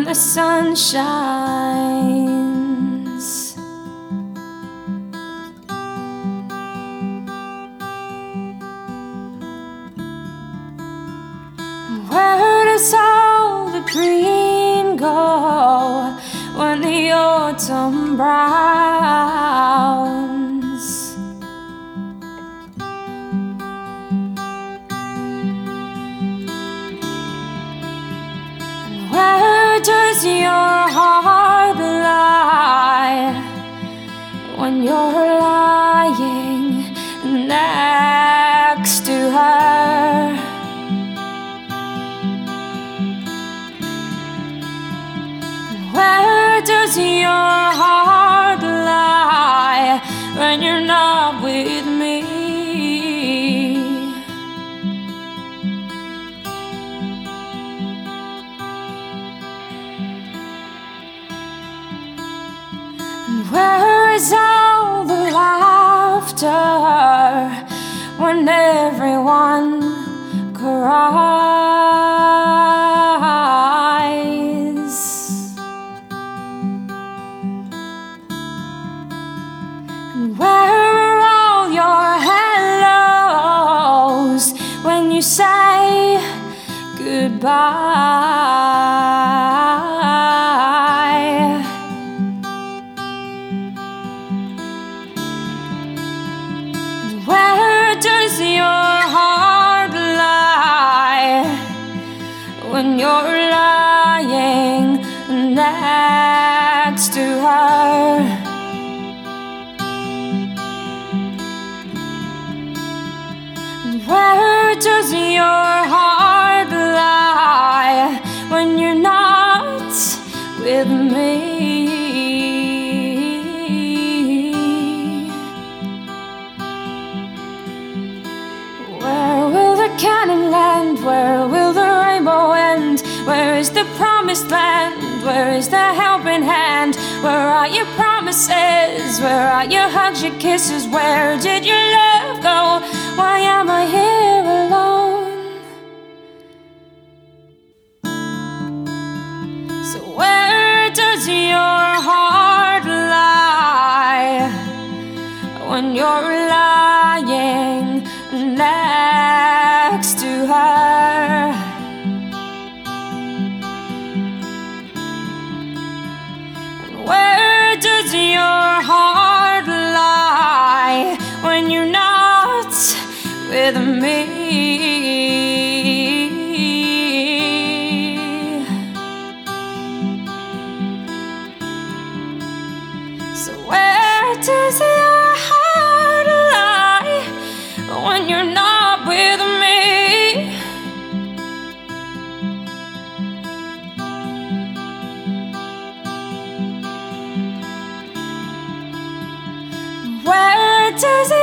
the sun shines. Where does all the green go when the autumn browns? And where does your heart lie when you're lying next to her? Where does your heart lie when you're not with me? And where is all the laughter when everyone cries? And where are all your hellos when you say goodbye? And where does your heart lie when you're lying next to her? Where does your heart lie when you're not with me? Where will the cannon land? Where will the rainbow end? Where is the promised land? Where is the helping hand? Where are your promises? Where are your hugs, your kisses? Where did your love go? Why am I here alone? So where does your heart lie when you're lying next to her? And where does your heart lie when you're not with me? So where does your heart lie when you're not with me? Where does